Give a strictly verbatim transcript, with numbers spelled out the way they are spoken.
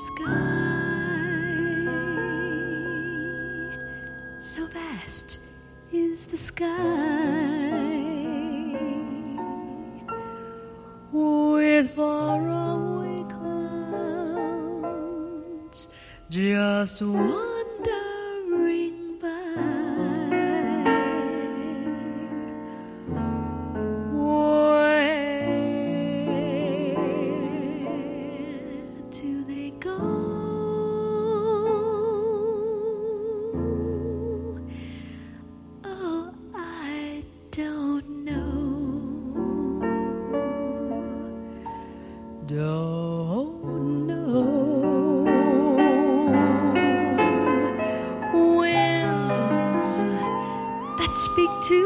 sky. So vast is the sky, with faraway clouds just wandering by. Don't know. Winds that speak to